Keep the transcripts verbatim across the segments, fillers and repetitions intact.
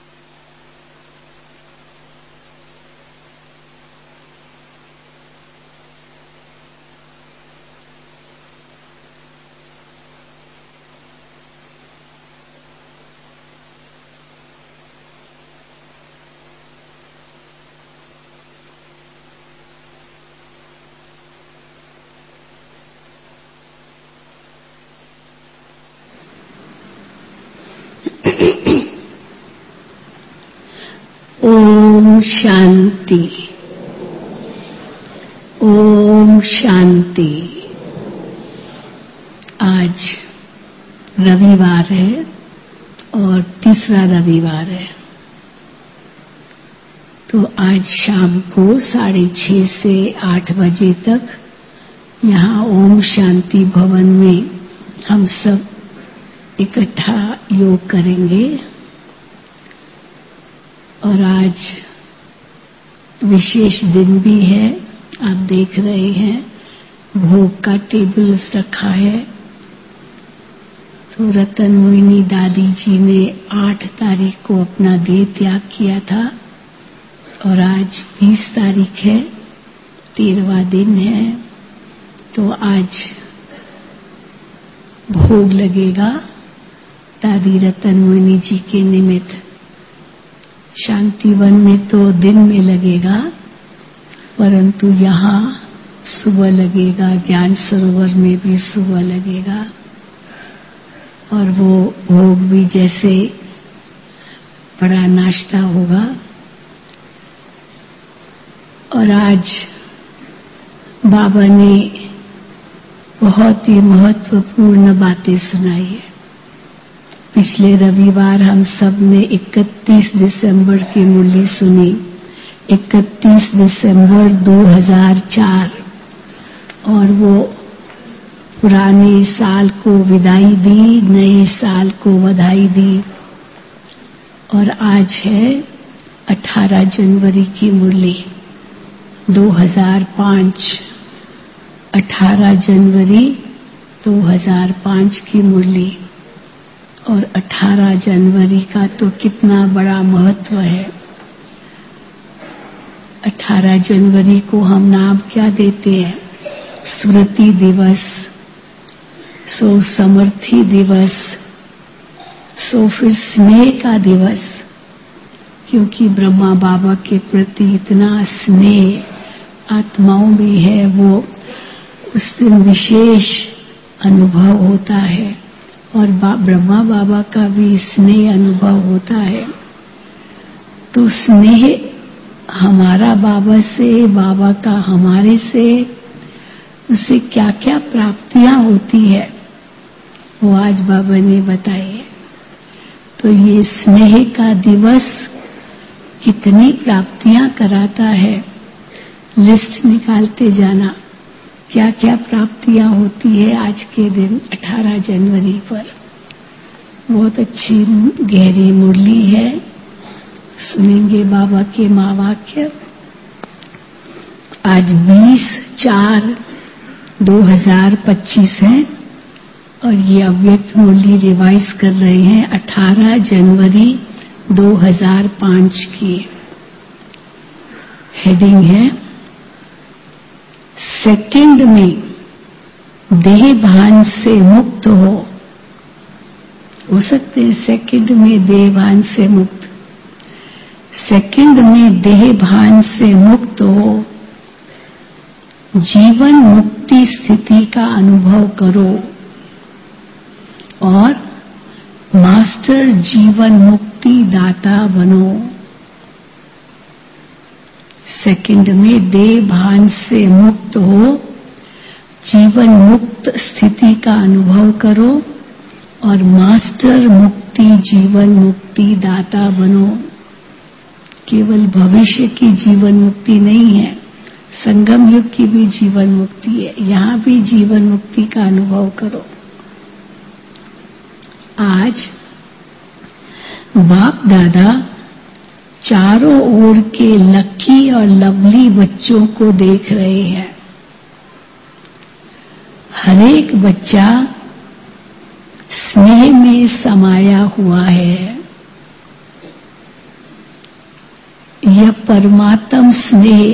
ओम शांति। ओम शांति। आज रविवार है और तीसरा रविवार है, तो आज शाम को साढ़े छह से आठ बजे तक यहाँ ओम शांति भवन में हम सब इकट्ठा योग करेंगे। और आज विशेष दिन भी है, आप देख रहे हैं भोग का टेबल रखा है। तो रतन मोहिनी दादी जी ने आठ तारीख को अपना देह त्याग किया था और आज बीस तारीख है, तेरहवां दिन है। तो आज भोग लगेगा दादी रतन मोहिनी जी के निमित्त। शांतिवन में तो दिन में लगेगा, परंतु यहाँ सुबह लगेगा, ज्ञान सरोवर में भी सुबह लगेगा। और वो भोग भी जैसे बड़ा नाश्ता होगा। और आज बाबा ने बहुत ही महत्वपूर्ण बातें सुनाई है। पिछले रविवार हम सब ने इकतीस दिसंबर की मुरली सुनी, इकतीस दिसंबर दो हज़ार चार, और वो पुराने साल को विदाई दी, नए साल को बधाई दी। और आज है अठारह जनवरी की मुरली दो हज़ार पाँच, अठारह जनवरी दो हज़ार पाँच की मुरली। और अठारह जनवरी का तो कितना बड़ा महत्व है। अठारह जनवरी को हम नाम क्या देते हैं? स्मृति दिवस, सो समर्थी दिवस, सो फिर स्नेह का दिवस, क्योंकि ब्रह्मा बाबा के प्रति इतना स्नेह आत्माओं में है, वो उस दिन विशेष अनुभव होता है। और बा, ब्रह्मा बाबा का भी स्नेह अनुभव होता है। तो स्नेह हमारा बाबा से, बाबा का हमारे से, उससे क्या क्या प्राप्तियां होती है वो आज बाबा ने बताए। तो ये स्नेह का दिवस कितनी प्राप्तियां कराता है, लिस्ट निकालते जाना क्या क्या प्राप्तियां होती है आज के दिन अठारह जनवरी पर। बहुत अच्छी गहरी मुरली है, सुनेंगे बाबा के महावाक्य। आज बीस चार दो हज़ार पच्चीस है और ये अव्यक्त मुरली रिवाइज कर रहे हैं अठारह जनवरी दो हज़ार पाँच की। हेडिंग है सेकंड में देह भान से मुक्त हो। हो सकते हैं सेकंड में देह भान से मुक्त, सेकंड में देह भान से मुक्त हो, जीवन मुक्ति स्थिति का अनुभव करो और मास्टर जीवन मुक्ति दाता बनो। सेकंड में देह भान से मुक्त हो, जीवन मुक्त स्थिति का अनुभव करो और मास्टर मुक्ति जीवन मुक्ति दाता बनो। केवल भविष्य की जीवन मुक्ति नहीं है, संगम युग की भी जीवन मुक्ति है। यहाँ भी जीवन मुक्ति का अनुभव करो। आज बाप दादा चारों ओर के लकी और लवली बच्चों को देख रहे हैं। हरेक बच्चा स्नेह में समाया हुआ है। यह परमात्म स्नेह,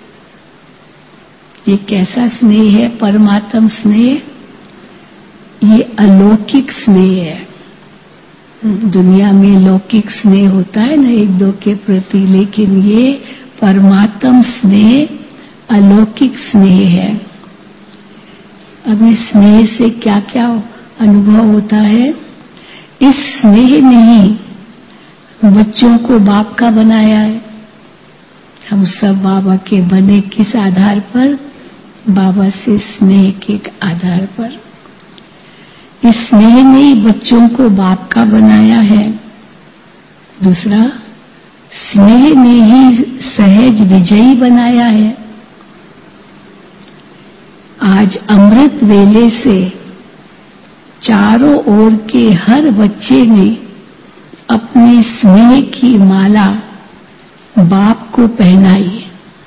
ये कैसा स्नेह है? परमात्म स्नेह, ये अलौकिक स्नेह है। दुनिया में लौकिक स्नेह होता है ना एक दो के प्रति, लेकिन ये परमात्म स्नेह अलौकिक स्नेह है। अब इस स्नेह से क्या क्या अनुभव होता है? इस स्नेह ने ही बच्चों को बाप का बनाया है। हम सब बाबा के बने किस आधार पर? बाबा से स्नेह के आधार पर। इस स्नेह ने ही बच्चों को बाप का बनाया है। दूसरा, स्नेह ने ही सहज विजयी बनाया है। आज अमृत वेले से चारों ओर के हर बच्चे ने अपने स्नेह की माला बाप को पहनाई है,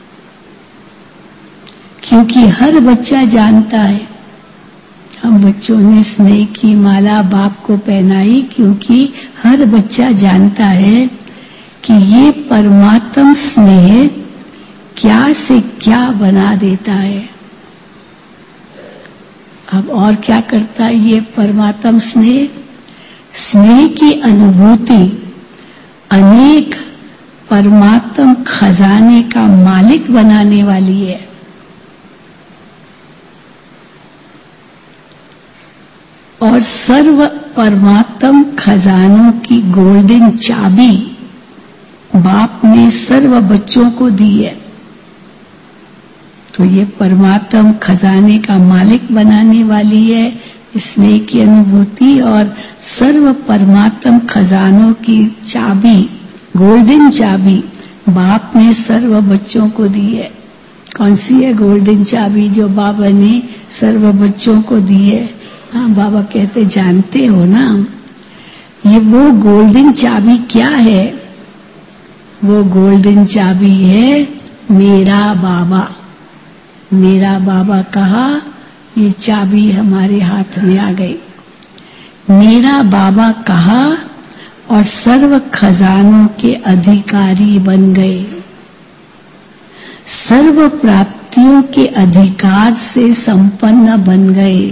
क्योंकि हर बच्चा जानता है, हम बच्चों ने स्नेह की माला बाप को पहनाई क्योंकि हर बच्चा जानता है कि ये परमात्म स्नेह क्या से क्या बना देता है। अब और क्या करता है ये परमात्म स्नेह? स्नेह की अनुभूति अनेक परमात्म खजाने का मालिक बनाने वाली है। और सर्व परमात्म खजानों की गोल्डन चाबी बाप ने सर्व बच्चों को दी है। तो ये परमात्म खजाने का मालिक बनाने वाली है स्नेह की अनुभूति, और सर्व परमात्म खजानों की चाबी, गोल्डन चाबी बाप ने सर्व बच्चों को दी है। कौन सी है गोल्डन चाबी जो बाबा ने सर्व बच्चों को दी है? हाँ, बाबा कहते जानते हो ना, ये वो गोल्डन चाबी क्या है? वो गोल्डन चाबी है मेरा बाबा। मेरा बाबा कहा, ये चाबी हमारे हाथ में आ गई। मेरा बाबा कहा और सर्व खजानों के अधिकारी बन गए। सर्व प्राप्तियों के अधिकार से संपन्न बन गए।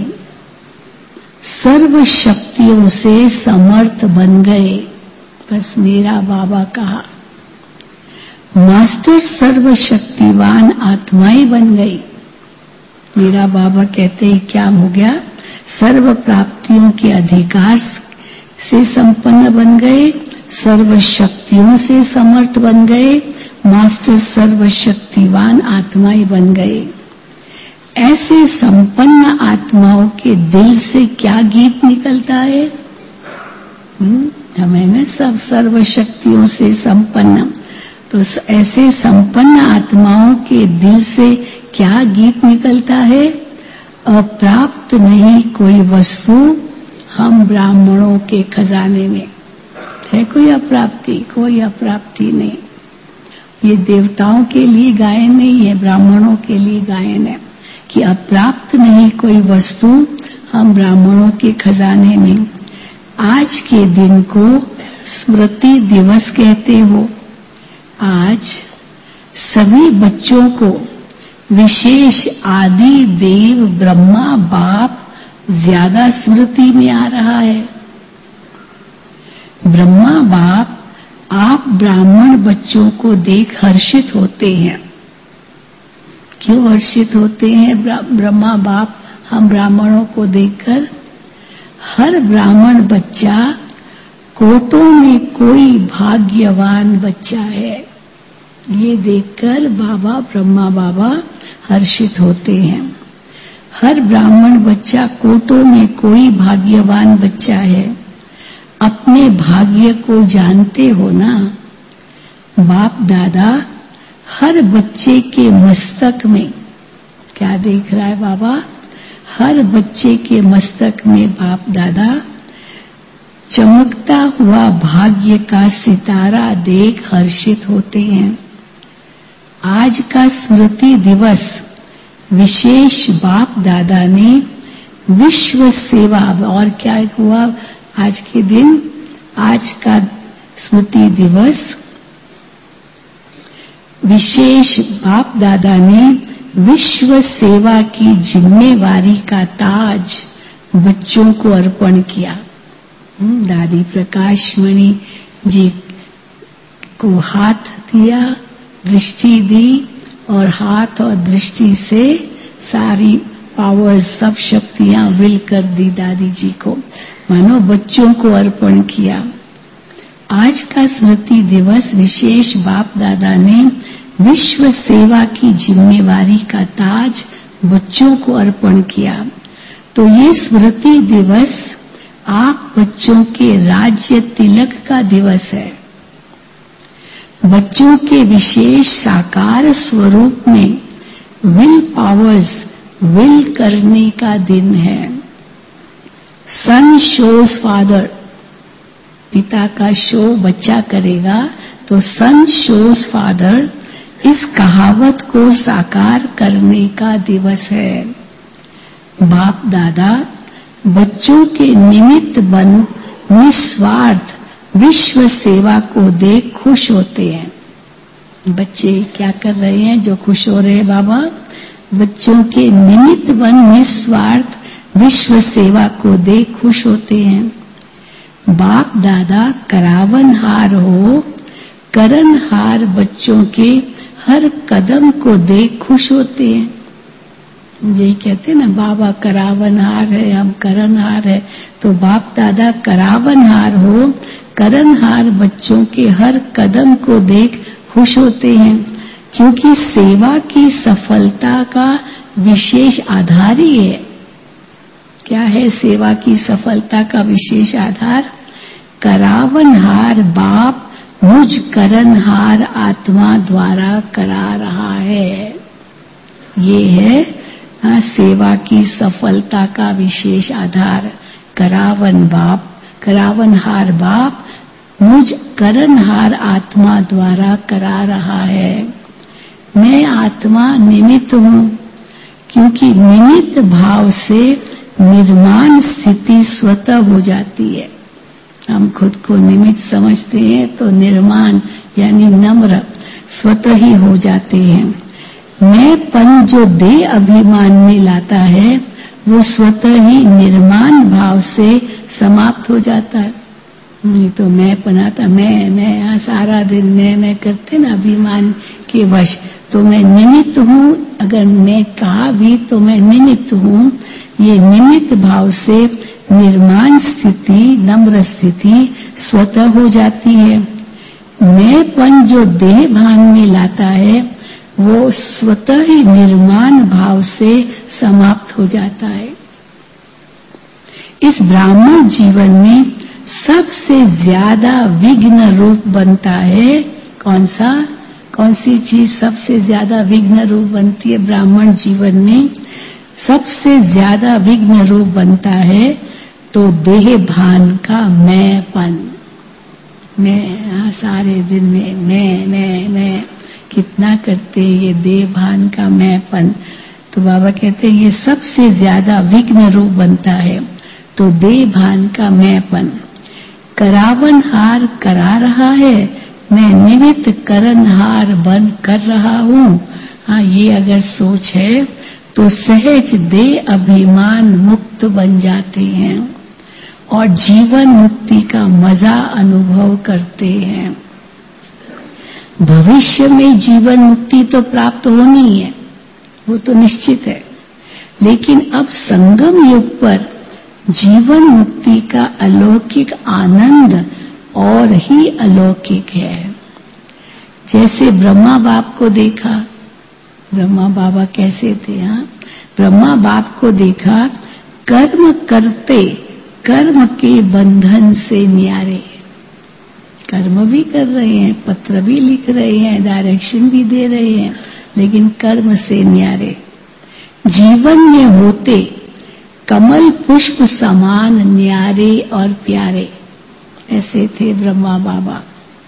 सर्व शक्तियों से समर्थ बन गए। बस मेरा बाबा कहा। मास्टर सर्वशक्तिवान आत्माएं बन गई। मेरा बाबा कहते हैं क्या हो गया? सर्व प्राप्तियों के अधिकार से संपन्न बन गए, सर्व शक्तियों से समर्थ बन गए, मास्टर सर्वशक्तिवान आत्माएं बन गए। ऐसे संपन्न आत्माओं के दिल से क्या गीत निकलता है? हमें न सब सर्व शक्तियों से संपन्न, तो ऐसे संपन्न आत्माओं के दिल से क्या गीत निकलता है? अप्राप्त नहीं कोई वस्तु हम ब्राह्मणों के खजाने में। है कोई अप्राप्ति? कोई अप्राप्ति नहीं। ये देवताओं के लिए गायन नहीं है, ब्राह्मणों के लिए गायन है कि अप्राप्त नहीं कोई वस्तु हम ब्राह्मणों के खजाने में। आज के दिन को स्मृति दिवस कहते हो। आज सभी बच्चों को विशेष आदि देव ब्रह्मा बाप ज्यादा स्मृति में आ रहा है। ब्रह्मा बाप आप ब्राह्मण बच्चों को देख हर्षित होते हैं। क्यों हर्षित होते हैं ब्रह्मा बाप हम ब्राह्मणों को देखकर? हर ब्राह्मण बच्चा कोटों में कोई भाग्यवान बच्चा है, ये देखकर बाबा ब्रह्मा बाबा हर्षित होते हैं। हर ब्राह्मण बच्चा कोटों में कोई भाग्यवान बच्चा है। अपने भाग्य को जानते हो ना? बाप दादा हर बच्चे के मस्तक में क्या देख रहा है बाबा? हर बच्चे के मस्तक में बाप दादा चमकता हुआ भाग्य का सितारा देख हर्षित होते हैं। आज का स्मृति दिवस विशेष बाप दादा ने विश्व सेवा, और क्या हुआ आज के दिन? आज का स्मृति दिवस विशेष बाप दादा ने विश्व सेवा की जिम्मेवारी का ताज बच्चों को अर्पण किया। दादी प्रकाश मणि जी को हाथ दिया, दृष्टि दी, और हाथ और दृष्टि से सारी पावर, सब शक्तियां विल कर दी दादी जी को, मानो बच्चों को अर्पण किया। आज का स्मृति दिवस विशेष बाप दादा ने विश्व सेवा की जिम्मेवारी का ताज बच्चों को अर्पण किया। तो ये स्मृति दिवस आप बच्चों के राज्य तिलक का दिवस है। बच्चों के विशेष साकार स्वरूप में विल पावर्स विल करने का दिन है। सन शोज फादर, पिता का शो बच्चा करेगा, तो सन शोज फादर इस कहावत को साकार करने का दिवस है। बाप दादा बच्चों के निमित्त बन निस्वार्थ विश्व सेवा को देख खुश होते हैं। बच्चे क्या कर रहे हैं जो खुश हो रहे हैं बाबा? बच्चों के निमित्त बन निस्वार्थ विश्व सेवा को देख खुश होते हैं। बाप दादा करावनहार हो, करनहार बच्चों के हर कदम को देख खुश होते हैं। यही कहते हैं ना, बाबा करावनहार है, हम करनहार है। तो बाप दादा करावनहार हो, करनहार बच्चों के हर कदम को देख खुश होते हैं, क्योंकि सेवा की सफलता का विशेष आधार ही है। क्या है सेवा की सफलता का विशेष आधार? करावनहार बाप मुझ करनहार आत्मा द्वारा करा रहा है। ये है हाँ, सेवा की सफलता का विशेष आधार। करावन बाप, करावनहार बाप मुझ करनहार आत्मा द्वारा करा रहा है। मैं आत्मा निमित्त हूँ, क्योंकि निमित्त भाव से निर्माण स्थिति स्वतः हो जाती है। हम खुद को निमित्त समझते हैं तो निर्माण यानी नम्र स्वतः ही हो जाते हैं। मैं पन जो देह अभिमान में लाता है वो स्वतः ही निर्माण भाव से समाप्त हो जाता है। नहीं तो मैं पनाता, मैं मैं यहाँ सारा दिन मैं मैं करते ना अभिमान के वश, तो मैं निमित्त हूँ। अगर मैं कहा भी तो मैं निमित्त हूँ। ये निमित्त भाव से निर्माण स्थिति, नम्र स्थिति स्वतः हो जाती है। मैंपन जो देह भान में लाता है वो स्वतः ही निर्माण भाव से समाप्त हो जाता है। इस ब्राह्मण जीवन में सबसे ज्यादा विघ्न रूप बनता है कौन सा? कौन सी चीज सबसे ज्यादा विघ्न रूप बनती है ब्राह्मण जीवन में? सबसे ज्यादा विघ्न रूप बनता है तो देह भान का मैंपन। मैं सारे दिन में मैं मैं मैं कितना करते हैं ये देह भान का मैंपन। तो बाबा कहते हैं ये सबसे ज्यादा विघ्न रूप बनता है तो देह भान का मैंपन। करावनहार करा रहा है, मैं निमित्त करनहार बन कर रहा हूँ। हाँ, ये अगर सोच है तो सहज देह अभिमान मुक्त बन जाते हैं और जीवन मुक्ति का मजा अनुभव करते हैं। भविष्य में जीवन मुक्ति तो प्राप्त होनी है, वो तो निश्चित है, लेकिन अब संगम युग पर जीवन मुक्ति का अलौकिक आनंद और ही अलौकिक है। जैसे ब्रह्मा बाप को देखा, ब्रह्मा बाबा कैसे थे? हाँ, ब्रह्मा बाप को देखा कर्म करते कर्म के बंधन से न्यारे। कर्म भी कर रहे हैं, पत्र भी लिख रहे हैं, डायरेक्शन भी दे रहे हैं, लेकिन कर्म से न्यारे। जीवन में होते कमल पुष्प समान न्यारे और प्यारे, ऐसे थे ब्रह्मा बाबा।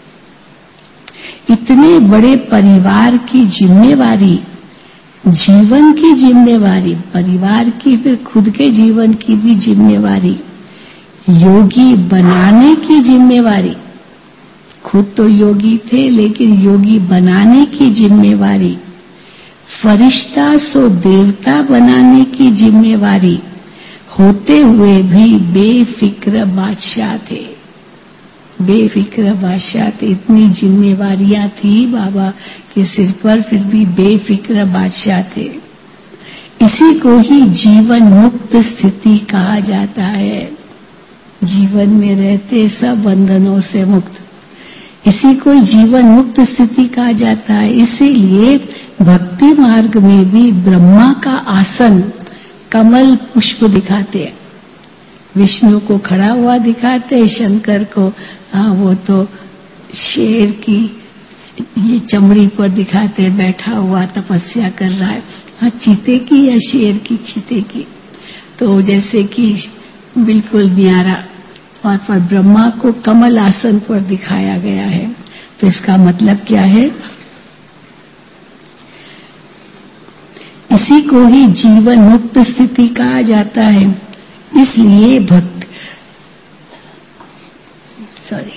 इतने बड़े परिवार की जिम्मेवारी, जीवन की जिम्मेवारी, परिवार की फिर खुद के जीवन की भी जिम्मेवारी, योगी बनाने की जिम्मेवारी, खुद तो योगी थे, लेकिन योगी बनाने की जिम्मेवारी, फरिश्ता सो देवता बनाने की जिम्मेवारी होते हुए भी बेफिक्र बादशाह थे। बेफिक्र बादशाह थे, इतनी जिम्मेवारियां थी बाबा के सिर पर, फिर भी बेफिक्र बादशाह थे। इसी को ही जीवन मुक्त स्थिति कहा जाता है। जीवन में रहते सब बंधनों से मुक्त, इसी को जीवन मुक्त स्थिति कहा जाता है। इसीलिए भक्ति मार्ग में भी ब्रह्मा का आसन कमल पुष्प दिखाते हैं, विष्णु को खड़ा हुआ दिखाते हैं, शंकर को हाँ वो तो शेर की ये चमड़ी पर दिखाते, बैठा हुआ तपस्या कर रहा है। हाँ, चीते की या शेर की? चीते की। तो जैसे कि बिल्कुल न्यारा, और पर ब्रह्मा को कमल आसन पर दिखाया गया है। तो इसका मतलब क्या है? इसी को ही जीवन मुक्त स्थिति कहा जाता है। इसलिए भक्त सॉरी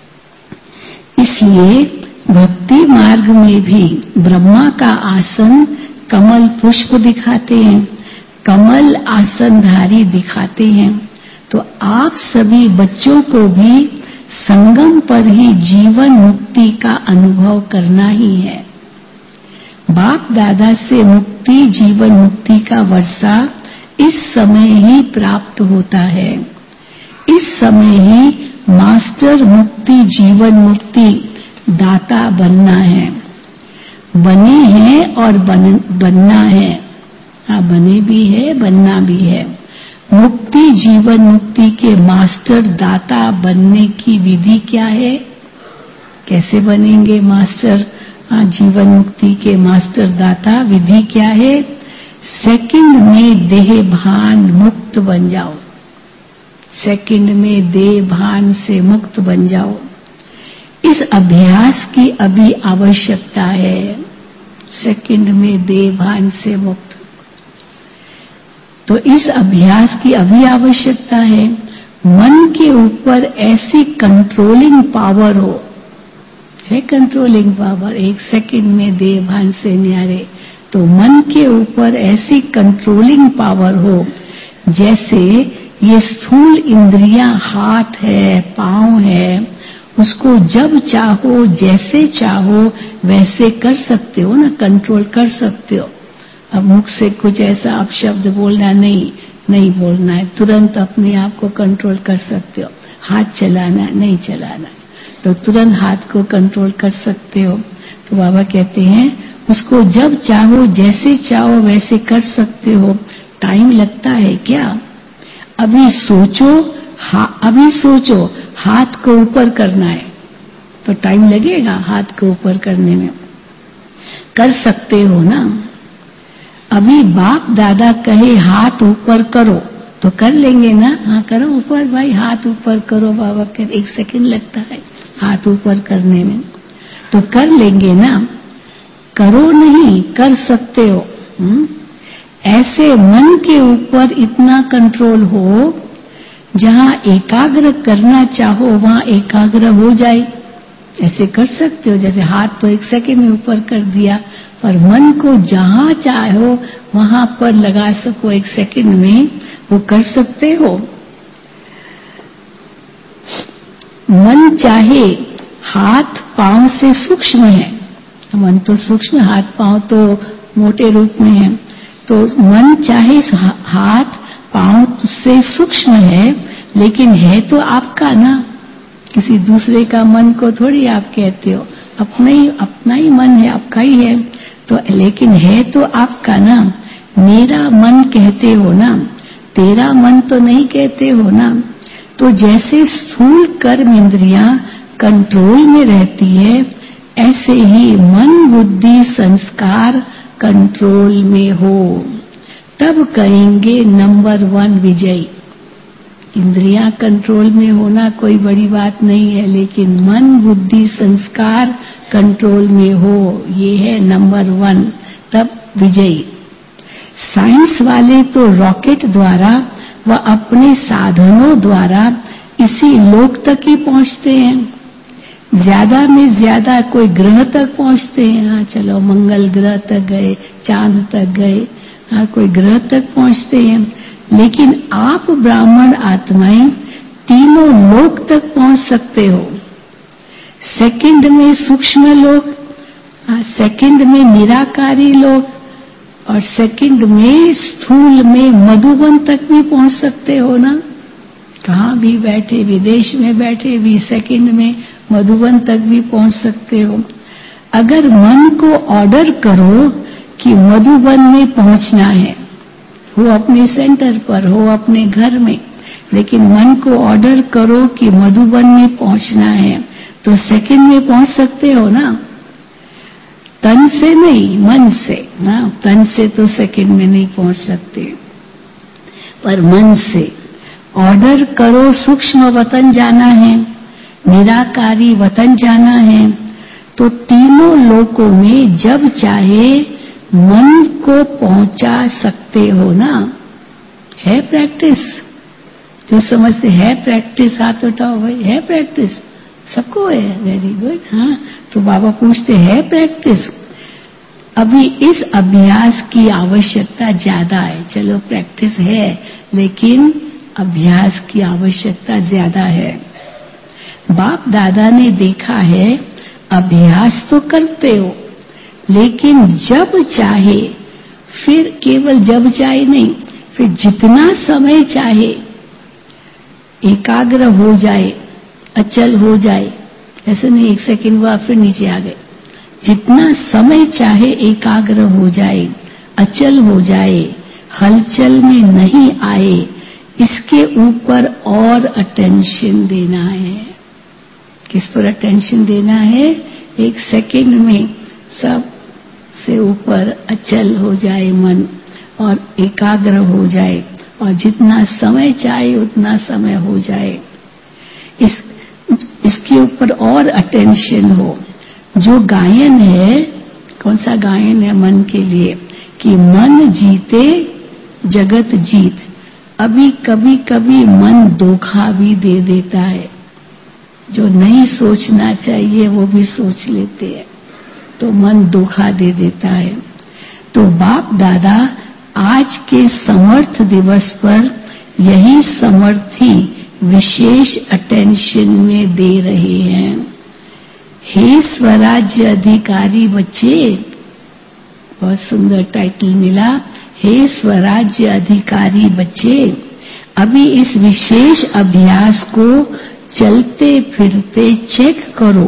इसलिए भक्ति मार्ग में भी ब्रह्मा का आसन कमल पुष्प दिखाते हैं, कमल आसनधारी दिखाते हैं। तो आप सभी बच्चों को भी संगम पर ही जीवन मुक्ति का अनुभव करना ही है। बाप दादा से मुक्ति, जीवन मुक्ति का वर्षा इस समय ही प्राप्त होता है। इस समय ही मास्टर मुक्ति, जीवन मुक्ति दाता बनना है। बने हैं और बन, बनना है। हाँ, बने भी है, बनना भी है। मुक्ति, जीवन मुक्ति के मास्टर दाता बनने की विधि क्या है? कैसे बनेंगे मास्टर हाँ, जीवन मुक्ति के मास्टर दाता? विधि क्या है? सेकंड में देह भान मुक्त बन जाओ। सेकंड में देह भान से मुक्त बन जाओ। इस अभ्यास की अभी आवश्यकता है। सेकंड में देह भान से मुक्त, तो इस अभ्यास की अभी आवश्यकता है। मन के ऊपर ऐसी कंट्रोलिंग पावर हो, है कंट्रोलिंग पावर, एक सेकंड में देह भान से न्यारे। तो मन के ऊपर ऐसी कंट्रोलिंग पावर हो जैसे ये स्थूल इंद्रियां हाथ है, पांव है, उसको जब चाहो जैसे चाहो वैसे कर सकते हो ना, कंट्रोल कर सकते हो। अब मुख से कुछ ऐसा आप शब्द बोलना नहीं नहीं बोलना है, तुरंत अपने आप को कंट्रोल कर सकते हो। हाथ चलाना नहीं चलाना, तो तुरंत हाथ को कंट्रोल कर सकते हो। तो बाबा कहते हैं उसको जब चाहो जैसे चाहो वैसे कर सकते हो। टाइम लगता है क्या? अभी सोचो, हा, अभी सोचो हाथ को ऊपर करना है तो टाइम लगेगा हाथ को ऊपर करने में। कर सकते हो ना। अभी बाप दादा कहे हाथ ऊपर करो तो कर लेंगे ना। हाँ करो ऊपर भाई, हाथ ऊपर करो। बाबा कहते एक सेकंड लगता है हाथ ऊपर करने में, तो कर लेंगे ना। करो नहीं, कर सकते हो। हुँ? ऐसे मन के ऊपर इतना कंट्रोल हो जहां एकाग्र करना चाहो वहां एकाग्र हो जाए। ऐसे कर सकते हो। जैसे हाथ तो एक सेकंड में ऊपर कर दिया, पर मन को जहां चाहो वहां पर लगा सको एक सेकंड में, वो कर सकते हो। मन चाहे हाथ पांव से सूक्ष्म है, मन तो सूक्ष्म, हाथ पांव तो मोटे रूप में है। तो मन चाहे हाथ पांव से सूक्ष्म है, लेकिन है तो आपका ना, किसी दूसरे का मन को थोड़ी आप कहते हो। अपना ही अपना ही मन है, आपका ही है। तो लेकिन है तो आपका ना। मेरा मन कहते हो ना, तेरा मन तो नहीं कहते हो ना। तो जैसे स्थूल कर्म इंद्रियां कंट्रोल में रहती है, ऐसे ही मन बुद्धि संस्कार कंट्रोल में हो, तब कहेंगे नंबर वन विजयी। इंद्रियां कंट्रोल में होना कोई बड़ी बात नहीं है, लेकिन मन बुद्धि संस्कार कंट्रोल में हो, ये है नंबर वन, तब विजयी। साइंस वाले तो रॉकेट द्वारा व अपने साधनों द्वारा इसी लोक तक ही पहुंचते हैं। ज्यादा में ज्यादा कोई ग्रह तक पहुंचते हैं, हाँ चलो मंगल ग्रह तक गए, चांद तक गए, हाँ कोई ग्रह तक पहुंचते हैं, लेकिन आप ब्राह्मण आत्माएं तीनों लोक तक पहुंच सकते हो। सेकंड में सूक्ष्म लोक, सेकंड में निराकारी लोक, और सेकंड में स्थूल में मधुबन तक भी पहुंच सकते हो ना। कहाँ भी बैठे, विदेश में बैठे भी सेकंड में मधुबन तक भी पहुंच सकते हो। अगर मन को ऑर्डर करो कि मधुबन में पहुंचना है, हो अपने सेंटर पर, हो अपने घर में, लेकिन मन को ऑर्डर करो कि मधुबन में पहुंचना है, तो सेकंड में पहुंच सकते हो ना। तन से नहीं, मन से ना। तन से तो सेकंड में नहीं पहुंच सकते, पर मन से ऑर्डर करो। सूक्ष्म वतन जाना है, निराकारी वतन जाना है, तो तीनों लोकों में जब चाहे मन को पहुंचा सकते हो ना। है प्रैक्टिस? जो समझते है प्रैक्टिस, हाथ उठाओ भाई। है प्रैक्टिस? सबको है? Very good. हाँ, तो बाबा पूछते हैं प्रैक्टिस? अभी इस अभ्यास की आवश्यकता ज्यादा है। चलो प्रैक्टिस है, लेकिन अभ्यास की आवश्यकता ज्यादा है। बाप दादा ने देखा है, अभ्यास तो करते हो, लेकिन जब चाहे, फिर केवल जब चाहे नहीं, फिर जितना समय चाहे एकाग्र हो जाए, अचल हो जाए। ऐसे नहीं एक सेकंड हुआ फिर नीचे आ गए। जितना समय चाहे एकाग्र हो जाए, अचल हो जाए, हलचल में नहीं आए, इसके ऊपर और अटेंशन देना है। किस पर अटेंशन देना है? एक सेकंड में सब से ऊपर अचल हो जाए मन और एकाग्र हो जाए, और जितना समय चाहे उतना समय हो जाए। इस इसके ऊपर और अटेंशन हो। जो गायन है, कौन सा गायन है मन के लिए? कि मन जीते जगत जीत। अभी कभी कभी मन धोखा भी दे देता है, जो नहीं सोचना चाहिए वो भी सोच लेते हैं, तो मन धोखा दे देता है। तो बाप दादा आज के समर्थ दिवस पर यही समर्थी विशेष अटेंशन में दे रहे हैं। हे स्वराज्य अधिकारी बच्चे, बहुत सुंदर टाइटल मिला, हे स्वराज्य अधिकारी बच्चे, अभी इस विशेष अभ्यास को चलते फिरते चेक करो,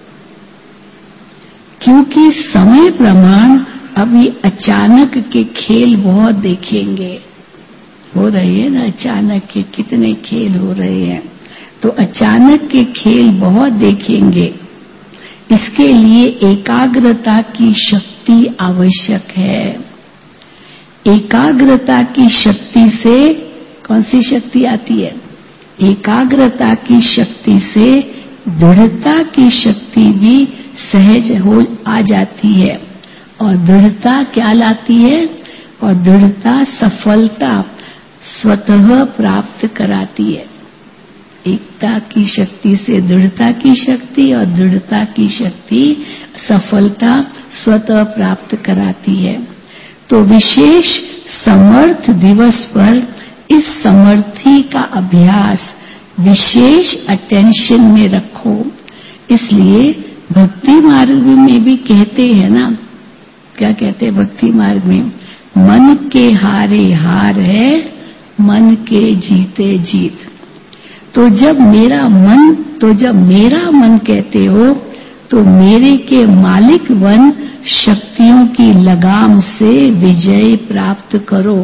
क्योंकि समय प्रमाण अभी अचानक के खेल बहुत देखेंगे। हो रहे हैं ना अचानक के, कितने खेल हो रहे हैं। तो अचानक के खेल बहुत देखेंगे। इसके लिए एकाग्रता की शक्ति आवश्यक है। एकाग्रता की शक्ति से कौन सी शक्ति आती है? एकाग्रता की शक्ति से दृढ़ता की शक्ति भी सहज हो आ जाती है। और दृढ़ता क्या लाती है? और दृढ़ता सफलता स्वतः प्राप्त कराती है। एकता की शक्ति से दृढ़ता की शक्ति, और दृढ़ता की शक्ति सफलता स्वतः प्राप्त कराती है। तो विशेष समर्थ दिवस पर इस समर्थी का अभ्यास विशेष अटेंशन में रखो। इसलिए भक्ति मार्ग में भी कहते हैं ना, क्या कहते हैं भक्ति मार्ग में? मन के हारे हार है, मन के जीते जीत। तो जब मेरा मन तो जब मेरा मन कहते हो, तो मेरे के मालिक बन शक्तियों की लगाम से विजय प्राप्त करो।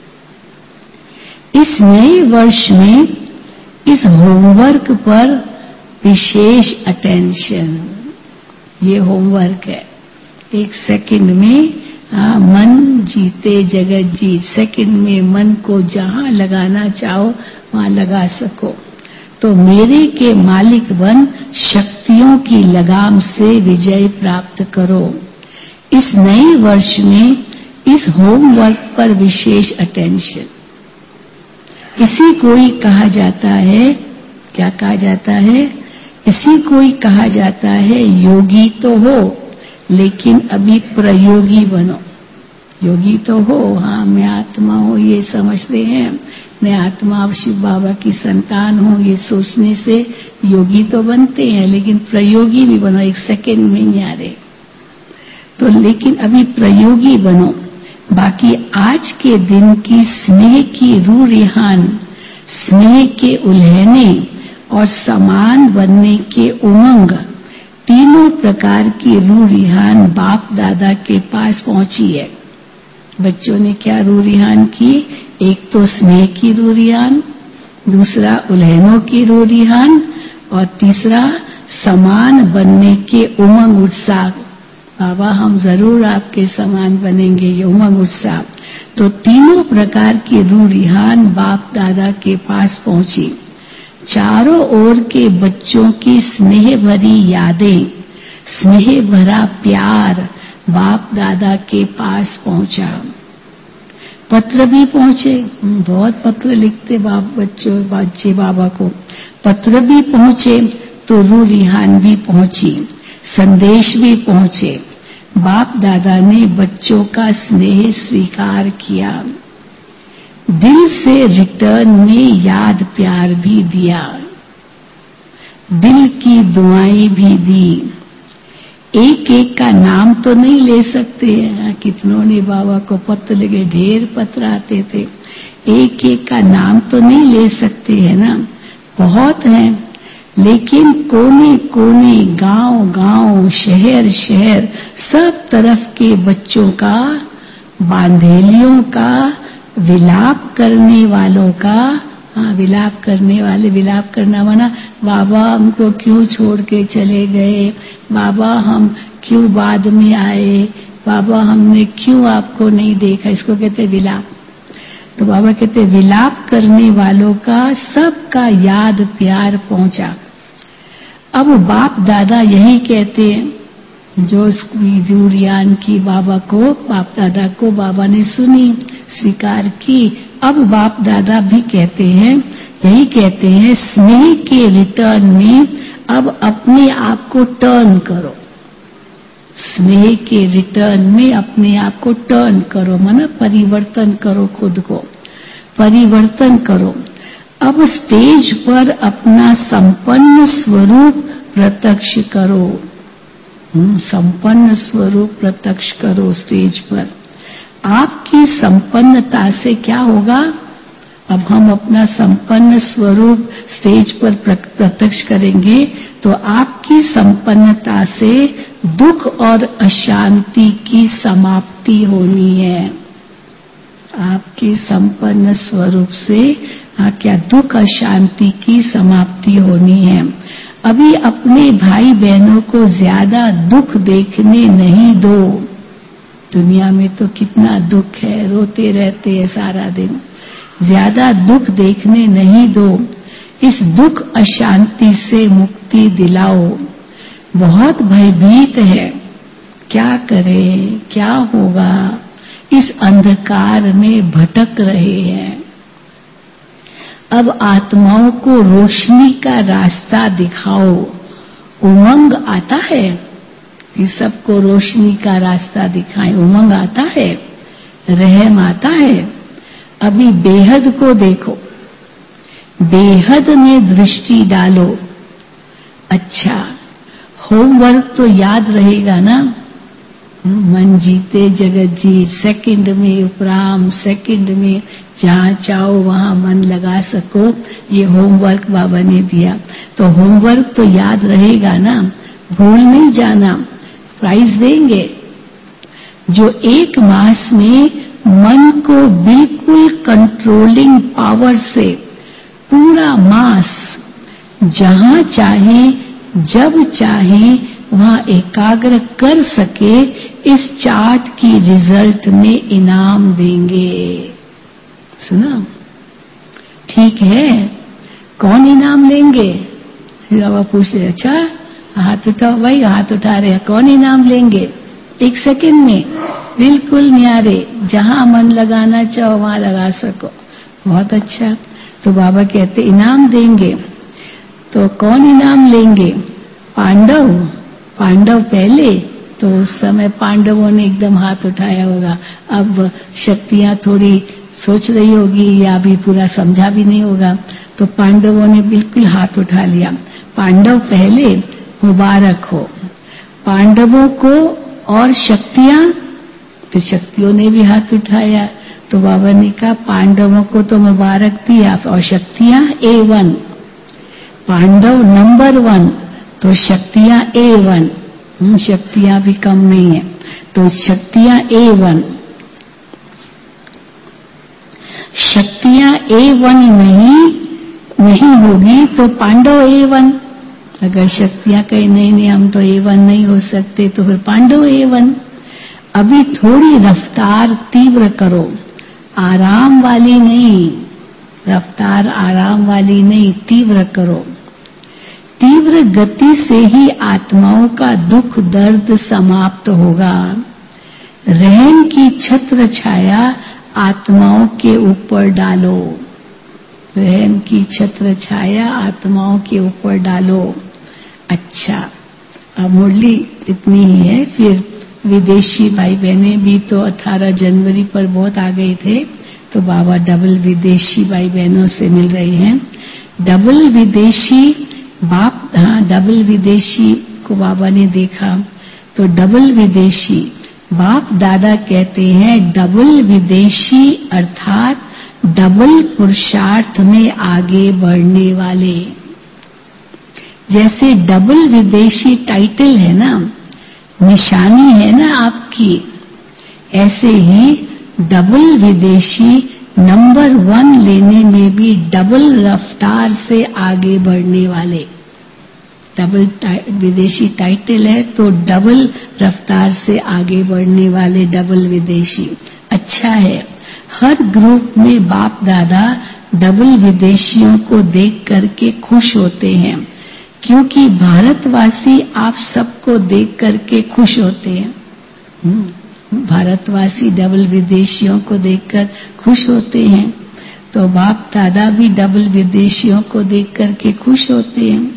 इस नए वर्ष में इस होमवर्क पर विशेष अटेंशन, ये होमवर्क है। एक सेकंड में आ, मन जीते जगत जीत। सेकंड में मन को जहां लगाना चाहो वहां लगा सको। तो मेरे के मालिक बन शक्तियों की लगाम से विजय प्राप्त करो। इस नए वर्ष में इस होमवर्क पर विशेष अटेंशन। इसी को ही कहा जाता है, क्या कहा जाता है? इसी को ही कहा जाता है योगी तो हो लेकिन अभी प्रयोगी बनो। योगी तो हो, हाँ मैं आत्मा हूँ ये समझते हैं, मैं आत्मा शिव बाबा की संतान हूँ ये सोचने से योगी तो बनते हैं, लेकिन प्रयोगी भी बनो। एक सेकंड में नहीं आ रहे तो, लेकिन अभी प्रयोगी बनो। बाकी आज के दिन की स्नेह की रूह रिहान, स्नेह के उल्हने और समान बनने के उमंग, तीनों प्रकार की रूह रिहान बाप दादा के पास पहुंची है। बच्चों ने क्या रूह रिहान की? एक तो स्नेह की रूह रिहान, दूसरा उल्हनों की रूह रिहान और तीसरा समान बनने के उमंग उत्साह। बाबा हम जरूर आपके समान बनेंगे, ये उमंग उत्साह। तो तीनों प्रकार की रूह रिहान बाप दादा के पास पहुंची। चारों ओर के बच्चों की स्नेह भरी यादें, स्नेह भरा प्यार बाप दादा के पास पहुंचा। पत्र भी पहुंचे, बहुत पत्र लिखते बाप बच्चों बच्चे बाबा को। पत्र भी पहुंचे तो रूह रिहान भी पहुंची, संदेश भी पहुंचे। बाप दादा ने बच्चों का स्नेह स्वीकार किया, दिल से रिटर्न में याद प्यार भी दिया, दिल की दुआएं भी दी। एक एक का नाम तो नहीं ले सकते हैं, कितनों ने बाबा को पत्र लिखे, ढेर पत्र आते थे, एक एक का नाम तो नहीं ले सकते हैं ना, बहुत हैं। लेकिन कोने कोने, गांव गांव, शहर शहर, सब तरफ के बच्चों का, बांधेलियों का, विलाप करने वालों का, हाँ विलाप करने वाले, विलाप करना माना बाबा हमको क्यों छोड़ के चले गए, बाबा हम क्यों बाद में आए, बाबा हमने क्यों आपको नहीं देखा, इसको कहते विलाप। तो बाबा कहते विलाप करने वालों का सबका याद प्यार पहुंचा। अब बाप दादा यही कहते हैं, जो रूह रिहान की बाबा को, बाप दादा को बाबा ने सुनी, स्वीकार की। अब बाप दादा भी कहते हैं, यही कहते हैं, स्नेह के रिटर्न में अब अपने आप को टर्न करो। स्नेह के रिटर्न में अपने आप को टर्न करो, माना परिवर्तन करो, खुद को परिवर्तन करो। अब स्टेज पर अपना संपन्न स्वरूप प्रत्यक्ष करो, संपन्न स्वरूप प्रत्यक्ष करो स्टेज पर। आपकी संपन्नता से क्या होगा? अब हम अपना संपन्न स्वरूप स्टेज पर प्रत्यक्ष करेंगे तो आपकी संपन्नता से दुख और अशांति की समाप्ति होनी है। आपकी संपन्न स्वरूप से हाँ क्या दुख अशांति की समाप्ति होनी है। अभी अपने भाई बहनों को ज्यादा दुख देखने नहीं दो। दुनिया में तो कितना दुख है, रोते रहते हैं सारा दिन, ज्यादा दुख देखने नहीं दो। इस दुख अशांति से मुक्ति दिलाओ। बहुत भयभीत है, क्या करें, क्या होगा, इस अंधकार में भटक रहे हैं। अब आत्माओं को रोशनी का रास्ता दिखाओ। उमंग आता है कि सबको रोशनी का रास्ता दिखाएं, उमंग आता है, रहम आता है। अभी बेहद को देखो, बेहद में दृष्टि डालो। अच्छा, होमवर्क तो याद रहेगा ना, मन जीते जगत जीत, सेकंड में उपराम, सेकंड में जहां चाहो वहां मन लगा सको, ये होमवर्क बाबा ने दिया। तो होमवर्क तो याद रहेगा ना, भूल नहीं जाना। प्राइज देंगे। जो एक मास में मन को बिल्कुल कंट्रोलिंग पावर से पूरा मास जहां चाहे जब चाहे वहां एकाग्र कर सके, इस चार्ट की रिजल्ट में इनाम देंगे। सुना? ठीक है, कौन इनाम लेंगे? फिर बाबा पूछ रहे, अच्छा हाथ उठाओ भाई, हाथ उठा रहे, कौन इनाम लेंगे? एक सेकंड में बिल्कुल न्यारे, जहां मन लगाना चाहो वहां लगा सको। बहुत अच्छा। तो बाबा कहते इनाम देंगे। तो कौन इनाम लेंगे? पांडव। पांडव पहले, तो उस समय पांडवों ने एकदम हाथ उठाया होगा। अब शक्तियां थोड़ी सोच रही होगी या अभी पूरा समझा भी नहीं होगा, तो पांडवों ने बिल्कुल हाथ उठा लिया। पांडव पहले, मुबारक हो पांडवों को। और शक्तियां, तो शक्तियों ने भी हाथ उठाया। तो बाबा ने कहा पांडवों को तो मुबारक दिया, और शक्तियां ए वन, पांडव नंबर वन, तो शक्तियां ए वन, शक्तियां भी कम नहीं है, तो शक्तियां ए वन। शक्तियां ए वन नहीं नहीं होगी तो पांडव ए वन। अगर शक्तियां कहीं नहीं नहीं हम तो ए वन नहीं हो सकते, तो फिर पांडव ए वन। अभी थोड़ी रफ्तार तीव्र करो, आराम वाली नहीं, रफ्तार आराम वाली नहीं, तीव्र करो। तीव्र गति से ही आत्माओं का दुख दर्द समाप्त होगा। रहम की छत्र छाया आत्माओं के ऊपर डालो, रहम की छत्र छाया आत्माओं के ऊपर डालो। अच्छा, अब मुरली इतनी ही है। फिर विदेशी भाई बहनें भी तो अठारह जनवरी पर बहुत आ गए थे, तो बाबा डबल विदेशी भाई बहनों से मिल रहे हैं। डबल विदेशी बाप, हाँ डबल विदेशी को बाबा ने देखा, तो डबल विदेशी बाप दादा कहते हैं डबल विदेशी अर्थात डबल पुरुषार्थ में आगे बढ़ने वाले। जैसे डबल विदेशी टाइटल है ना, निशानी है ना आपकी, ऐसे ही डबल विदेशी नंबर वन लेने में भी डबल रफ्तार से आगे बढ़ने वाले। डबल विदेशी टाइटल है तो डबल रफ्तार से आगे बढ़ने वाले डबल विदेशी। अच्छा है, हर ग्रुप में बाप दादा डबल विदेशियों को देख करके खुश होते हैं, क्योंकि भारतवासी आप सबको देख करके खुश होते हैं। भारतवासी डबल विदेशियों को देखकर खुश होते हैं, तो बाप दादा भी डबल विदेशियों को देख करके खुश होते हैं।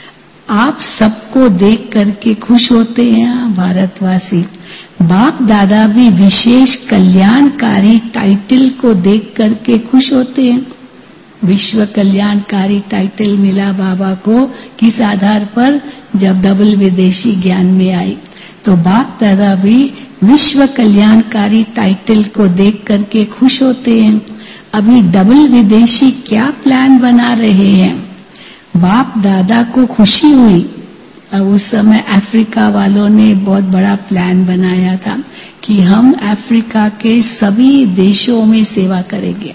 आप सबको देख करके खुश होते हैं भारतवासी। बाप दादा भी विशेष कल्याणकारी टाइटल को देख करके खुश होते हैं। विश्व कल्याणकारी टाइटल मिला बाबा को किस आधार पर? जब डबल विदेशी ज्ञान में आई, तो बाप दादा भी विश्व कल्याणकारी टाइटल को देख करके खुश होते हैं। अभी डबल विदेशी क्या प्लान बना रहे हैं? बाप दादा को खुशी हुई, और उस समय अफ्रीका वालों ने बहुत बड़ा प्लान बनाया था कि हम अफ्रीका के सभी देशों में सेवा करेंगे।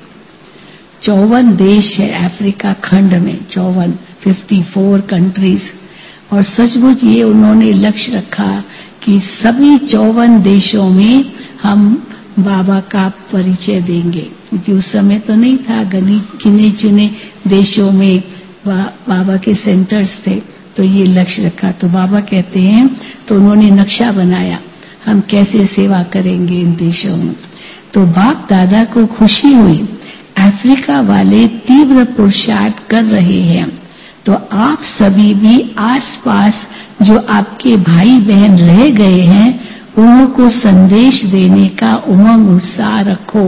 चौवन देश है अफ्रीका खंड में, चौवन, फिफ्टी फोर कंट्रीज। और सचमुच ये उन्होंने लक्ष्य रखा कि सभी चौवन देशों में हम बाबा का परिचय देंगे, क्योंकि उस समय तो नहीं था, गनी गिने चुने देशों में बाबा के सेंटर्स थे, तो ये लक्ष्य रखा। तो बाबा कहते हैं, तो उन्होंने नक्शा बनाया हम कैसे सेवा करेंगे इन देशों में। तो बाप दादा को खुशी हुई, अफ्रीका वाले तीव्र पुरुषार्थ कर रहे हैं, तो आप सभी भी आसपास जो आपके भाई बहन रह गए हैं उन्हों को संदेश देने का उमंग उत्साह रखो।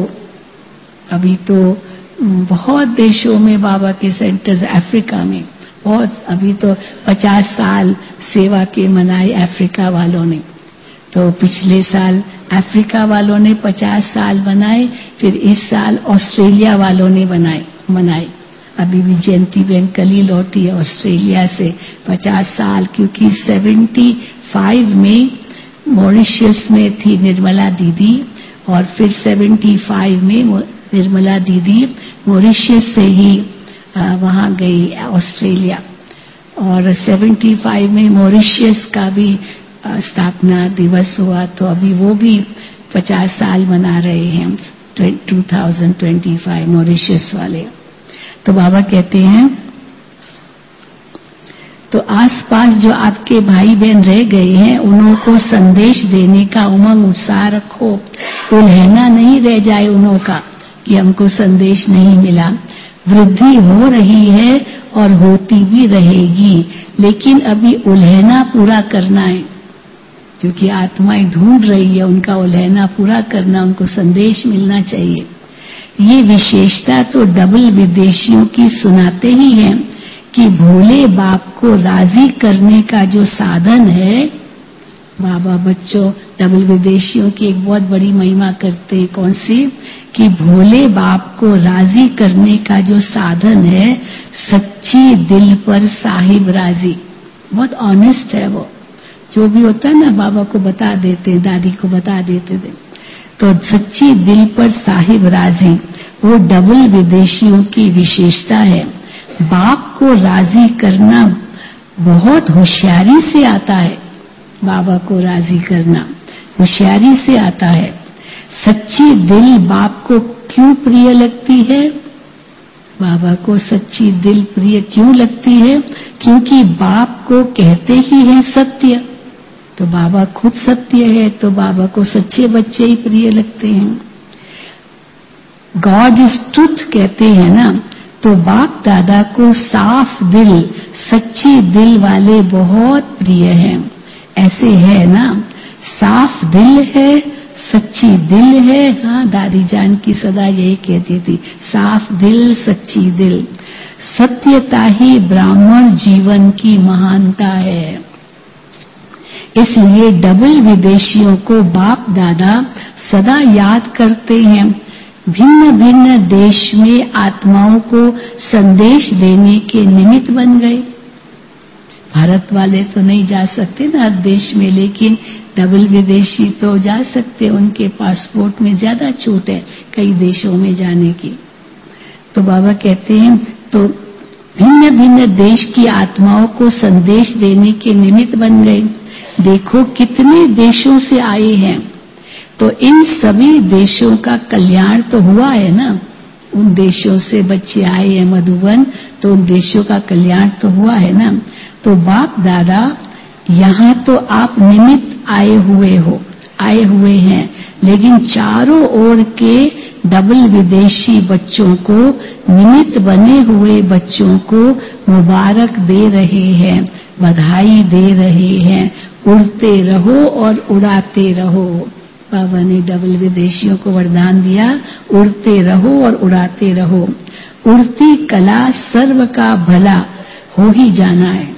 अभी तो बहुत देशों में बाबा के सेंटर्स, अफ्रीका में बहुत, अभी तो पचास साल सेवा के मनाए अफ्रीका वालों ने। तो पिछले साल अफ्रीका वालों ने पचास साल बनाए, फिर इस साल ऑस्ट्रेलिया वालों ने बनाए मनाए। अभी भी जयंती बहन कल ही लौटी है ऑस्ट्रेलिया से, पचास साल, क्योंकि सेवेंटी फाइव में मॉरिशस में थी निर्मला दीदी, और फिर सेवेंटी फाइव में निर्मला दीदी मॉरिशस से ही वहां गई ऑस्ट्रेलिया, और सेवेंटी फाइव में मॉरिशस का भी स्थापना दिवस हुआ, तो अभी वो भी पचास साल मना रहे हैं two thousand twenty five Mauritius वाले। तो बाबा कहते हैं, तो आसपास जो आपके भाई बहन रह गए हैं उन्हों को संदेश देने का उमंग उत्साह रखो, उल्हना नहीं रह जाए उन्हों का कि हमको संदेश नहीं मिला। वृद्धि हो रही है और होती भी रहेगी, लेकिन अभी उल्हना पूरा करना है, क्योंकि आत्माएं ढूंढ रही है, उनका उल्हना पूरा करना, उनको संदेश मिलना चाहिए। ये विशेषता तो डबल विदेशियों की सुनाते ही हैं कि भोले बाप को राजी करने का जो साधन है, बाबा बच्चों डबल विदेशियों की एक बहुत बड़ी महिमा करते हैं। कौन सी? कि भोले बाप को राजी करने का जो साधन है, सच्ची दिल पर साहिब राजी। बहुत ऑनेस्ट है वो, जो भी होता है ना बाबा को बता देते, दादी को बता देते थे। तो सच्ची दिल पर साहिब राजी वो डबल विदेशियों की विशेषता है। बाप को राजी करना बहुत होशियारी से आता है, बाबा को राजी करना होशियारी से आता है। सच्ची दिल बाप को क्यों प्रिय लगती है? बाबा को सच्ची दिल प्रिय क्यों लगती है? क्योंकि बाप को कहते ही है सत्य, तो बाबा खुद सत्य है, तो बाबा को सच्चे बच्चे ही प्रिय लगते हैं। गॉड इज ट्रुथ कहते हैं ना, तो बाप दादा को साफ दिल, सच्ची दिल वाले बहुत प्रिय हैं। ऐसे है ना, साफ दिल है, सच्ची दिल है। हाँ, दादी जान की सदा यही कहती थी, साफ दिल सच्ची दिल। सत्यता ही ब्राह्मण जीवन की महानता है। इसलिए डबल विदेशियों को बाप दादा सदा याद करते हैं। भिन्न भिन्न देश में आत्माओं को संदेश देने के निमित्त बन गए। भारत वाले तो नहीं जा सकते ना हर देश में, लेकिन डबल विदेशी तो जा सकते, उनके पासपोर्ट में ज्यादा छूट है कई देशों में जाने की। तो बाबा कहते हैं, तो भिन्न भिन्न देश की आत्माओं को संदेश देने के निमित्त बन गए। देखो कितने देशों से आए हैं, तो इन सभी देशों का कल्याण तो हुआ है ना। उन देशों से बच्चे आए हैं मधुबन, तो उन देशों का कल्याण तो हुआ है ना। तो बाप दादा यहाँ तो आप निमित्त आए हुए हो, आए हुए हैं, लेकिन चारों ओर के डबल विदेशी बच्चों को, निमित्त बने हुए बच्चों को मुबारक दे रहे हैं, बधाई दे रहे हैं। उड़ते रहो और उड़ाते रहो। बाबा ने डबल विदेशियों को वरदान दिया, उड़ते रहो और उड़ाते रहो। उड़ती कला सर्व का भला हो ही जाना है।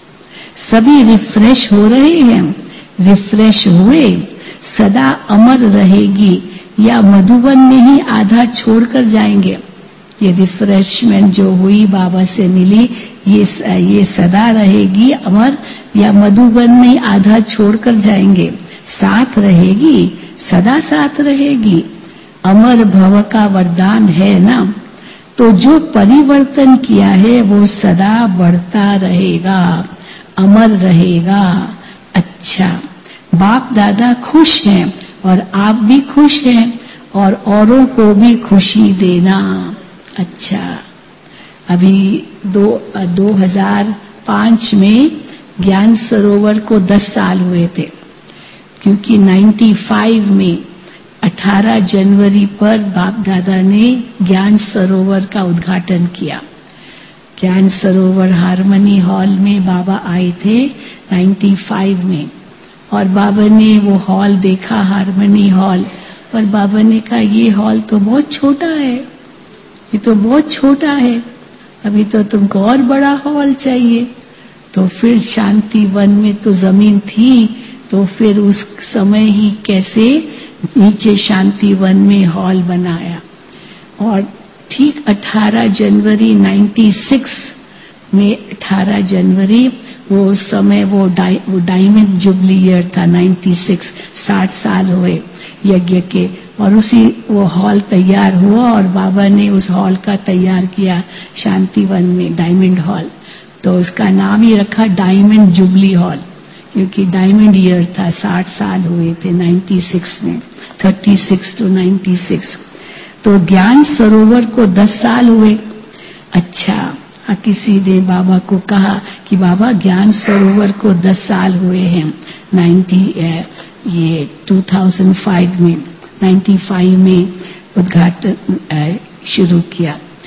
सभी रिफ्रेश हो रहे हैं, रिफ्रेश हुए, सदा अमर रहेगी या मधुबन में ही आधा छोड़कर जाएंगे। ये रिफ्रेशमेंट जो हुई बाबा से मिली, ये ये सदा रहेगी अमर या मधुबन में ही आधा छोड़कर जाएंगे। साथ रहेगी, सदा साथ रहेगी। अमर भव का वरदान है ना, तो जो परिवर्तन किया है वो सदा बढ़ता रहेगा, अमर रहेगा। अच्छा, बाप दादा खुश हैं और आप भी खुश हैं, और औरों को भी खुशी देना। अच्छा, अभी दो दो हजार पांच में ज्ञान सरोवर को दस साल हुए थे, क्योंकि पचानवे में अठारह जनवरी पर बाप दादा ने ज्ञान सरोवर का उद्घाटन किया। ज्ञान सरोवर हारमनी हॉल में बाबा आए थे पचानवे में, और बाबा ने वो हॉल देखा, हारमनी हॉल, पर बाबा ने कहा ये हॉल तो बहुत छोटा है, ये तो बहुत छोटा है, अभी तो तुमको और बड़ा हॉल चाहिए। तो फिर शांति वन में तो जमीन थी, तो फिर उस समय ही कैसे नीचे शांति वन में हॉल बनाया। और ठीक अठारह जनवरी छियानवे में, अठारह जनवरी वो उस समय वो डाय, वो डायमंड जुबली ईयर था, छियानवे, साठ साल हुए यज्ञ के, और उसी वो हॉल तैयार हुआ और बाबा ने उस हॉल का तैयार किया शांति वन में, डायमंड हॉल। तो उसका नाम ही रखा डायमंड जुबली हॉल, क्योंकि डायमंड ईयर था, साठ साल हुए थे छियानवे में, छत्तीस टू छियानवे। तो ज्ञान सरोवर को दस साल हुए। अच्छा, किसी ने बाबा को कहा कि बाबा ज्ञान सरोवर को दस साल हुए हैं, नब्बे ये दो हज़ार पाँच में, पचानवे में उद्घाटन शुरू किया,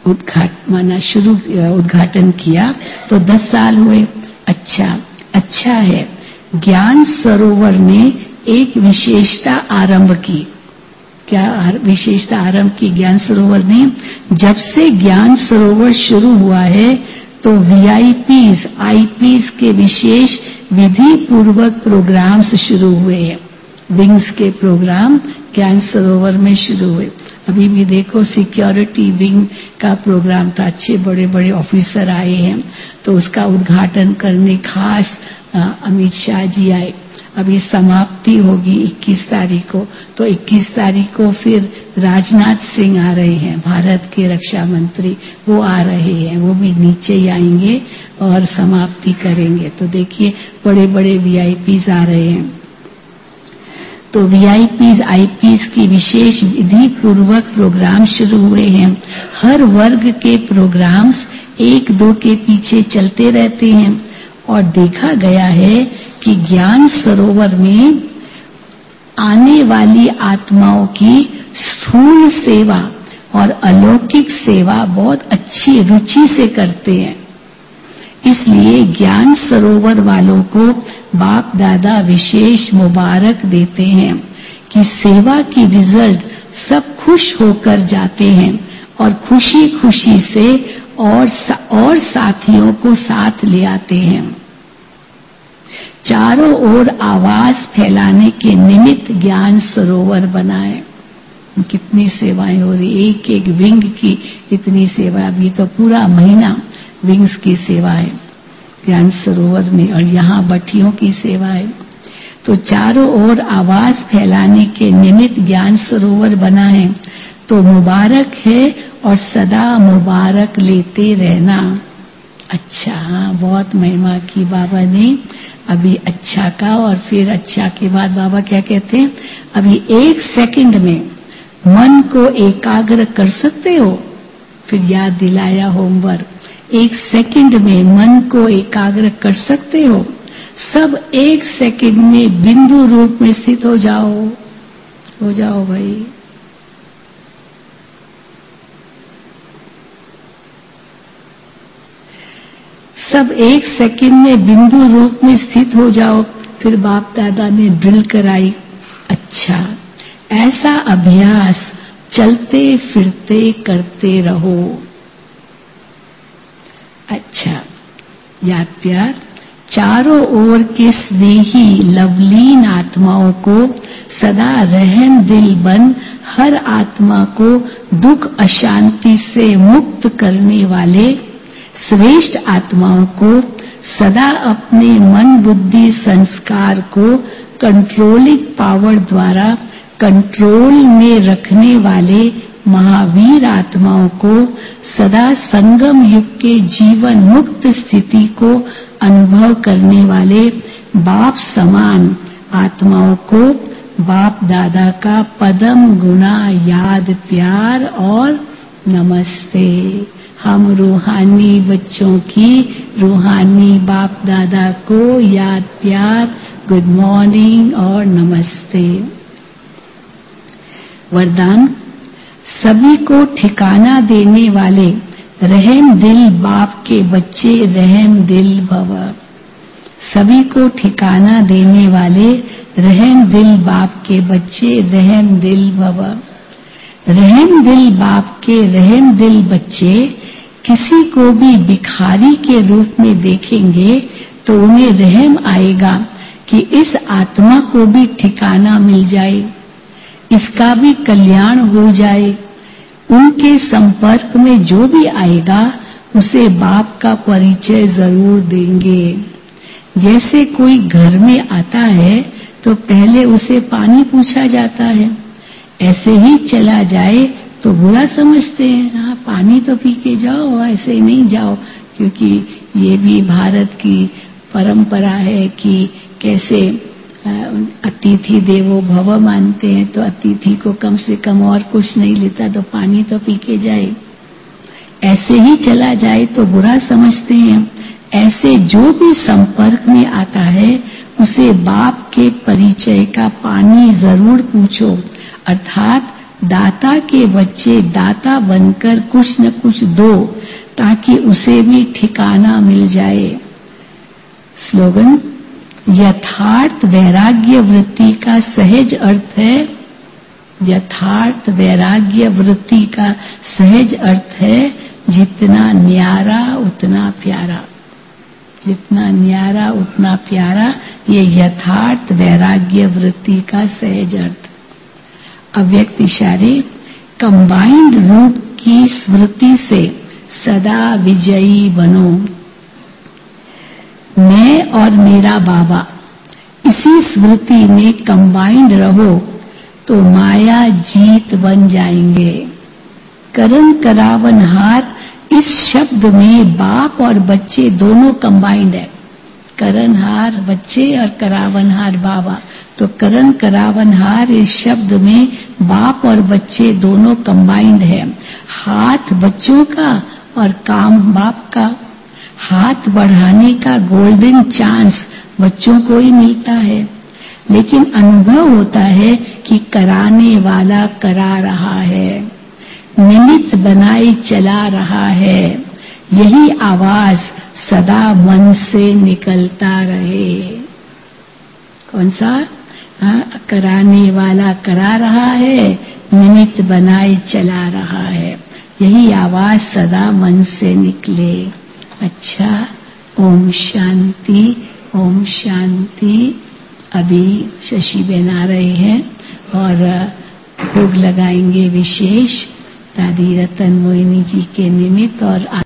उद्घाटन शुरू उद्घाटन किया तो दस साल हुए। अच्छा अच्छा है। ज्ञान सरोवर ने एक विशेषता आरंभ की। क्या विशेषता आरंभ की ज्ञान सरोवर ने? जब से ज्ञान सरोवर शुरू हुआ है तो वीआईपीज आईपीज के विशेष विधि पूर्वक प्रोग्राम्स शुरू हुए हैं। विंग्स के प्रोग्राम ज्ञान सरोवर में शुरू हुए। अभी भी देखो सिक्योरिटी विंग का प्रोग्राम था, अच्छे बड़े बड़े ऑफिसर आए हैं, तो उसका उद्घाटन करने खास अमित शाह जी आए। अभी समाप्ति होगी इक्कीस तारीख को, तो इक्कीस तारीख को फिर राजनाथ सिंह आ रहे हैं, भारत के रक्षा मंत्री, वो आ रहे हैं, वो भी नीचे ही आएंगे और समाप्ति करेंगे। तो देखिए बड़े बड़े वीआईपीज आ रहे हैं। तो वीआईपीज आईपीज की विशेष विधि पूर्वक प्रोग्राम शुरू हुए हैं। हर वर्ग के प्रोग्राम्स एक दो के पीछे चलते रहते हैं और देखा गया है कि ज्ञान सरोवर में आने वाली आत्माओं की स्थूल सेवा और अलौकिक सेवा बहुत अच्छी रुचि से करते हैं। इसलिए ज्ञान सरोवर वालों को बाप दादा विशेष मुबारक देते हैं कि सेवा की रिजल्ट सब खुश होकर जाते हैं और खुशी खुशी से और सा, और साथियों को साथ ले आते हैं। चारों ओर आवाज फैलाने के निमित्त ज्ञान सरोवर बनाए। कितनी सेवाएं हो रही, एक एक विंग की इतनी सेवा। अभी तो पूरा महीना विंग्स की सेवा है ज्ञान सरोवर में, और यहाँ भट्टियों की सेवा है। तो चारों ओर आवाज फैलाने के निमित्त ज्ञान सरोवर बना है। तो मुबारक है और सदा मुबारक लेते रहना। अच्छा, हाँ, बहुत महिमा की बाबा ने अभी अच्छा का, और फिर अच्छा के बाद बाबा क्या कहते हैं, अभी एक सेकंड में मन को एकाग्र कर सकते हो। फिर याद दिलाया होमवर्क, एक सेकंड में मन को एकाग्र कर सकते हो। सब एक सेकंड में बिंदु रूप में स्थित हो जाओ। हो जाओ भाई। सब एक सेकंड में बिंदु रूप में स्थित हो जाओ। फिर बाप दादा ने ड्रिल कराई। अच्छा, ऐसा अभ्यास चलते फिरते करते रहो। अच्छा, याद प्यार, चारों ओर के स्नेही लवलीन आत्माओं को सदा रहम दिल बन हर आत्मा को दुख अशांति से मुक्त करने वाले श्रेष्ठ आत्माओं को सदा अपने मन बुद्धि संस्कार को कंट्रोलिंग पावर द्वारा कंट्रोल में रखने वाले महावीर आत्माओं को सदा संगम युग के जीवन मुक्त स्थिति को अनुभव करने वाले बाप समान आत्माओं को बाप दादा का पदम गुना याद प्यार और नमस्ते। हम रूहानी बच्चों की रूहानी बाप दादा को याद प्यार, गुड मॉर्निंग और नमस्ते। वरदान, सभी को ठिकाना देने वाले रहम दिल बाप के बच्चे रहम दिल भव। सभी को ठिकाना देने वाले रहम दिल बाप के बच्चे रहम दिल भव। रहम दिल बाप के रहम दिल बच्चे किसी को भी भिखारी के रूप में देखेंगे तो उन्हें रहम आएगा कि इस आत्मा को भी ठिकाना मिल जाए, इसका भी कल्याण हो जाए। उनके संपर्क में जो भी आएगा उसे बाप का परिचय जरूर देंगे। जैसे कोई घर में आता है तो पहले उसे पानी पूछा जाता है, ऐसे ही चला जाए तो बुरा समझते हैं, हाँ पानी तो पी के जाओ, ऐसे नहीं जाओ। क्योंकि ये भी भारत की परंपरा है कि कैसे अतिथि देवो भव मानते हैं, तो अतिथि को कम से कम और कुछ नहीं लेता तो पानी तो पी के जाए, ऐसे ही चला जाए तो बुरा समझते हैं। ऐसे जो भी संपर्क में आता है उसे बाप के परिचय का पानी जरूर पूछो, अर्थात दाता के बच्चे दाता बनकर कुछ न कुछ दो ताकि उसे भी ठिकाना मिल जाए। स्लोगन, यथार्थ वैराग्य वृत्ति का सहज अर्थ है, यथार्थ वैराग्य वृत्ति का सहज अर्थ है जितना न्यारा उतना प्यारा, जितना न्यारा उतना प्यारा, ये यथार्थ वैराग्य वृत्ति का सहज अर्थ। अव्यक्त इशारे, कंबाइंड रूप की स्मृति से सदा विजयी बनो। मैं और मेरा बाबा इसी स्मृति में कंबाइंड रहो तो माया जीत बन जाएंगे। करण करावनहार, इस शब्द में बाप और बच्चे दोनों कंबाइंड है। करणहार बच्चे और करावनहार बाबा, तो करण करावनहार इस शब्द में बाप और बच्चे दोनों कंबाइंड है। हाथ बच्चों का और काम बाप का। हाथ बढ़ाने का गोल्डन चांस बच्चों को ही मिलता है, लेकिन अनुभव होता है कि कराने वाला करा रहा है, निमित्त बनाए चला रहा है। यही आवाज सदा मन से निकलता रहे। कौन सा? हाँ, कराने वाला करा रहा है, निमित्त बनाए चला रहा है। यही आवाज सदा मन से निकले। अच्छा, ओम शांति, ओम शांति। अभी शशि बहन आ रहे हैं और भोग लगाएंगे विशेष दादी रतन मोहिनी जी के निमित्त और